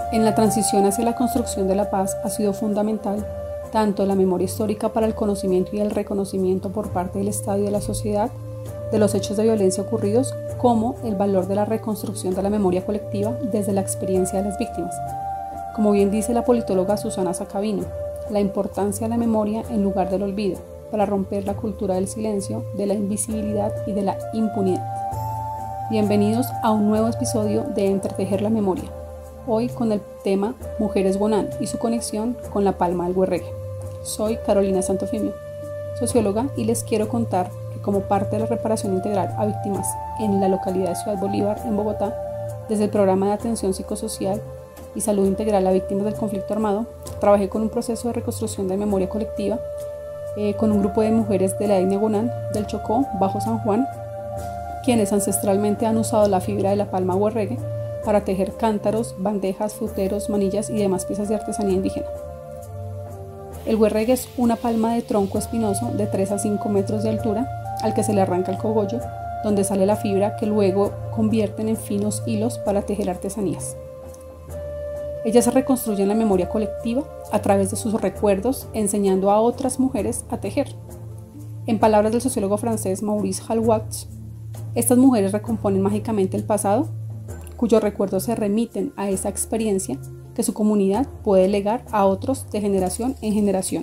En la transición hacia la construcción de la paz ha sido fundamental tanto la memoria histórica para el conocimiento y el reconocimiento por parte del Estado y de la sociedad de los hechos de violencia ocurridos, como el valor de la reconstrucción de la memoria colectiva desde la experiencia de las víctimas. Como bien dice la politóloga Susana Sacabino, la importancia de la memoria en lugar del olvido, para romper la cultura del silencio, de la invisibilidad y de la impunidad. Bienvenidos a un nuevo episodio de Entretejer la Memoria, hoy con el tema Mujeres Gonán y su conexión con la palma del Huerregue. Soy Carolina Santofimio, socióloga, y les quiero contar que como parte de la reparación integral a víctimas en la localidad de Ciudad Bolívar, en Bogotá, desde el programa de atención psicosocial y salud integral a víctimas del conflicto armado, trabajé con un proceso de reconstrucción de memoria colectiva con un grupo de mujeres de la etnia Gonán del Chocó, Bajo San Juan, quienes ancestralmente han usado la fibra de la palma huerregue para tejer cántaros, bandejas, fruteros, manillas y demás piezas de artesanía indígena. El huerregue es una palma de tronco espinoso de 3 a 5 metros de altura al que se le arranca el cogollo, donde sale la fibra que luego convierten en finos hilos para tejer artesanías. Ellas se reconstruyen la memoria colectiva a través de sus recuerdos, enseñando a otras mujeres a tejer. En palabras del sociólogo francés Maurice Halwatz, estas mujeres recomponen mágicamente el pasado, cuyos recuerdos se remiten a esa experiencia que su comunidad puede legar a otros de generación en generación.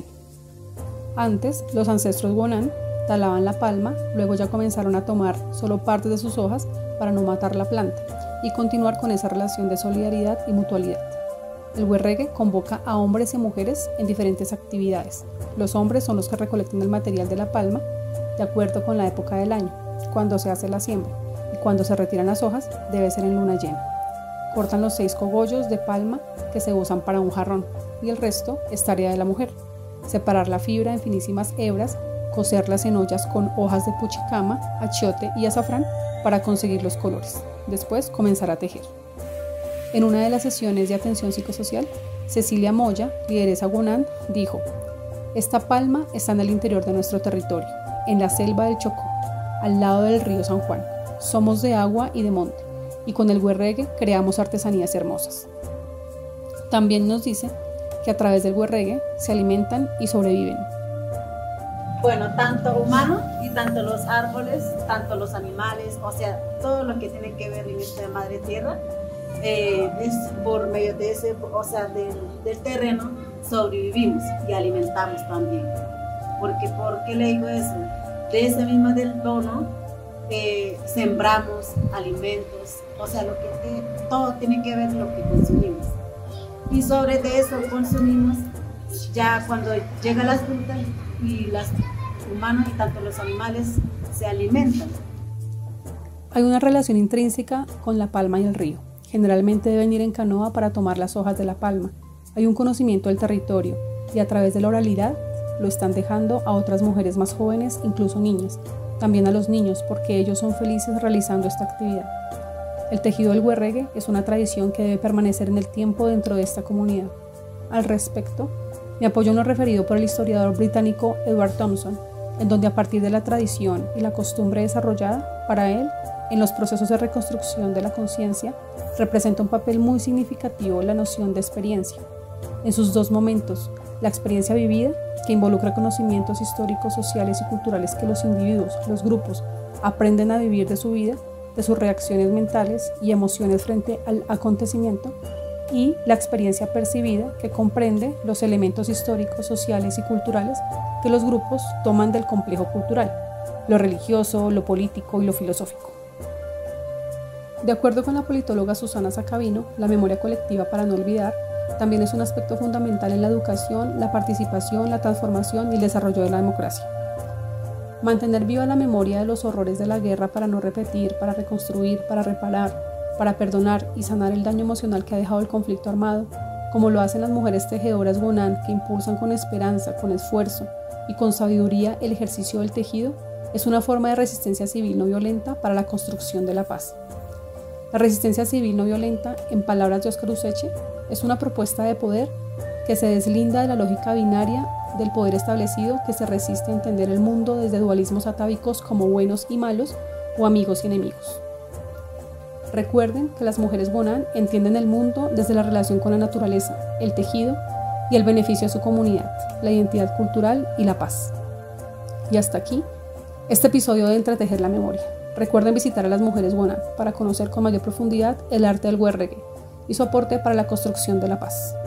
Antes, los ancestros Gonán talaban la palma, luego ya comenzaron a tomar solo partes de sus hojas para no matar la planta y continuar con esa relación de solidaridad y mutualidad. El huerregue convoca a hombres y mujeres en diferentes actividades. Los hombres son los que recolectan el material de la palma de acuerdo con la época del año, cuando se hace la siembra, y cuando se retiran las hojas debe ser en luna llena. Cortan los 6 cogollos de palma que se usan para un jarrón, y el resto es tarea de la mujer. Separar la fibra en finísimas hebras, coserlas en ollas con hojas de puchicama, achiote y azafrán para conseguir los colores. Después comenzar a tejer. En una de las sesiones de atención psicosocial, Cecilia Moya, lideresa Gonán, dijo: "Esta palma está en el interior de nuestro territorio, en la selva del Chocó, al lado del río San Juan. Somos de agua y de monte, y con el huerregue creamos artesanías hermosas". También nos dice que a través del huerregue se alimentan y sobreviven. Bueno, tanto humanos y tanto los árboles, tanto los animales, o sea, todo lo que tiene que ver en esta madre tierra, es por medio de ese, o sea, del terreno sobrevivimos y alimentamos también. Porque, ¿por qué le digo eso? De ese mismo del bono sembramos alimentos, o sea, todo tiene que ver lo que consumimos. Y sobre de eso consumimos ya cuando llega las frutas y los humanos y tanto los animales se alimentan. Hay una relación intrínseca con la palma y el río. Generalmente deben ir en canoa para tomar las hojas de la palma. Hay un conocimiento del territorio y a través de la oralidad lo están dejando a otras mujeres más jóvenes, incluso niñas, también a los niños, porque ellos son felices realizando esta actividad. El tejido del huerregue es una tradición que debe permanecer en el tiempo dentro de esta comunidad. Al respecto, me apoyo en lo referido por el historiador británico Edward Thompson, en donde a partir de la tradición y la costumbre desarrollada, para él, en los procesos de reconstrucción de la conciencia, representa un papel muy significativo la noción de experiencia. En sus dos momentos, la experiencia vivida, que involucra conocimientos históricos, sociales y culturales que los individuos, los grupos, aprenden a vivir de su vida, de sus reacciones mentales y emociones frente al acontecimiento, y la experiencia percibida, que comprende los elementos históricos, sociales y culturales que los grupos toman del complejo cultural, lo religioso, lo político y lo filosófico. De acuerdo con la politóloga Susana Sacabino, la memoria colectiva para no olvidar también es un aspecto fundamental en la educación, la participación, la transformación y el desarrollo de la democracia. Mantener viva la memoria de los horrores de la guerra para no repetir, para reconstruir, para reparar, para perdonar y sanar el daño emocional que ha dejado el conflicto armado, como lo hacen las mujeres tejedoras Gonán que impulsan con esperanza, con esfuerzo y con sabiduría el ejercicio del tejido, es una forma de resistencia civil no violenta para la construcción de la paz. La resistencia civil no violenta, en palabras de Óscar Useche, es una propuesta de poder que se deslinda de la lógica binaria del poder establecido que se resiste a entender el mundo desde dualismos atávicos como buenos y malos o amigos y enemigos. Recuerden que las mujeres Bonán entienden el mundo desde la relación con la naturaleza, el tejido y el beneficio a su comunidad, la identidad cultural y la paz. Y hasta aquí este episodio de Entretejer la Memoria. Recuerden visitar a las mujeres Bonán para conocer con mayor profundidad el arte del huerregué y su aporte para la construcción de la paz.